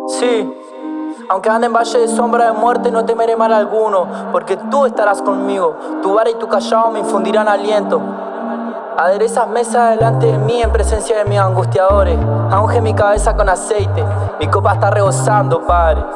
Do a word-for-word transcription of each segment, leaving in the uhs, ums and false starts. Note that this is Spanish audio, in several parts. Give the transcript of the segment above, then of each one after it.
Sí, aunque ande en valle de sombra de muerte, no temeré mal alguno, porque tú estarás conmigo. Tu vara y tu callado me infundirán aliento. Aderezas mesa delante de mí en presencia de mis angustiadores. Unge mi cabeza con aceite, mi copa está rebosando, Padre.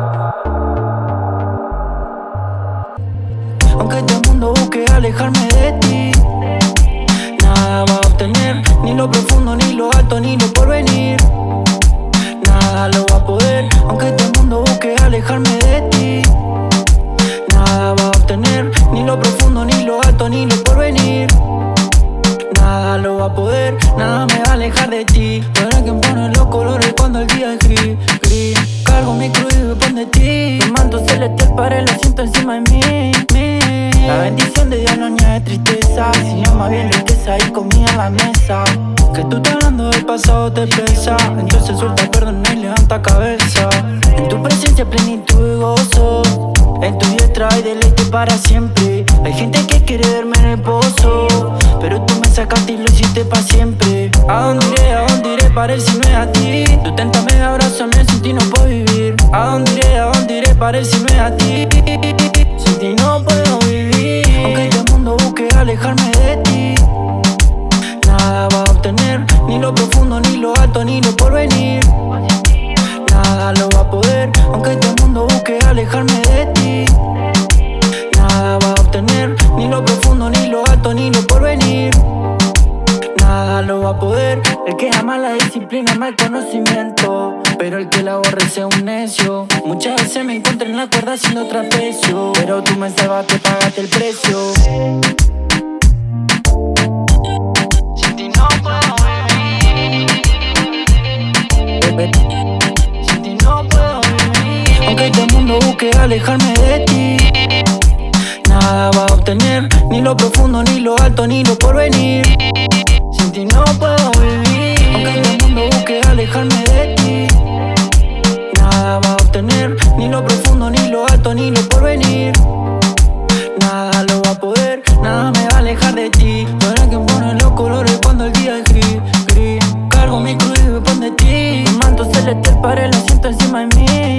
Aunque todo el mundo busque alejarme de ti, nada va a obtener, ni lo profundo, ni lo alto, ni lo porvenir. Nada lo va a poder, aunque todo el mundo busque alejarme de ti. Nada va a obtener, ni lo profundo, ni lo alto, ni lo porvenir. Nada lo va a poder, nada me va a alejar de ti. Tú eres quien pone los colores cuando el día es gris, gris. Cargo mi cruz y depende de ti. Mi manto celestial para el asiento encima de mí, mí. La bendición de Dios no añade tristeza, sino más bien riqueza y comida en la mesa. Que tú estás hablando del pasado te pesa, entonces suelta, perdona y levanta cabeza. En tu presencia plenitud y gozo, en tu diestra hay deleite para siempre. Hay gente que quiere verme en el pozo, pero tú me sacaste y lo hiciste pa' siempre. ¿A dónde iré, a dónde iré para él si no es a ti? Tú téntame, abrázame, sin ti no puedo vivir. ¿A dónde iré, a dónde iré para él si no es a ti? Sin ti no puedo vivir. Aunque todo el mundo busque alejarme de ti, nada va a obtener, ni lo profundo, ni lo alto, ni lo porvenir. Nada lo va a poder, aunque todo el mundo busque alejarme de ti. Nada va a obtener, ni lo profundo, ni lo alto, ni lo porvenir. Nada lo va a poder. El que ama la disciplina ama el conocimiento, pero el que la aborrece es un necio. Muchas veces me encuentro en la cuerda haciendo trapecio, pero tú me salvaste, pagaste el precio. Sin ti no puedo vivir, sin ti no puedo vivir. Aunque todo el mundo busque alejarme de ti, nada va a obtener, ni lo profundo, ni lo alto, ni lo porvenir. Sin ti no puedo vivir. Aunque todo el mundo busque alejarme de ti, nada va a obtener, ni lo profundo, ni lo alto, ni lo porvenir. Nada lo va a poder, nada me va a alejar de ti. Tú eres quien pone los colores cuando el día es gris, gris. Cargo mi cruz y depende de ti. Mi manto celestial para el asiento encima de mí.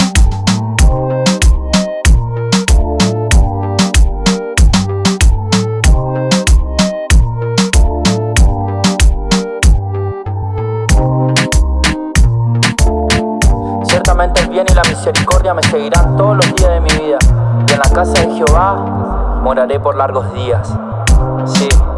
Ciertamente el bien y la misericordia me seguirán todos los días de mi vida, y en la casa de Jehová moraré por largos días. Sí.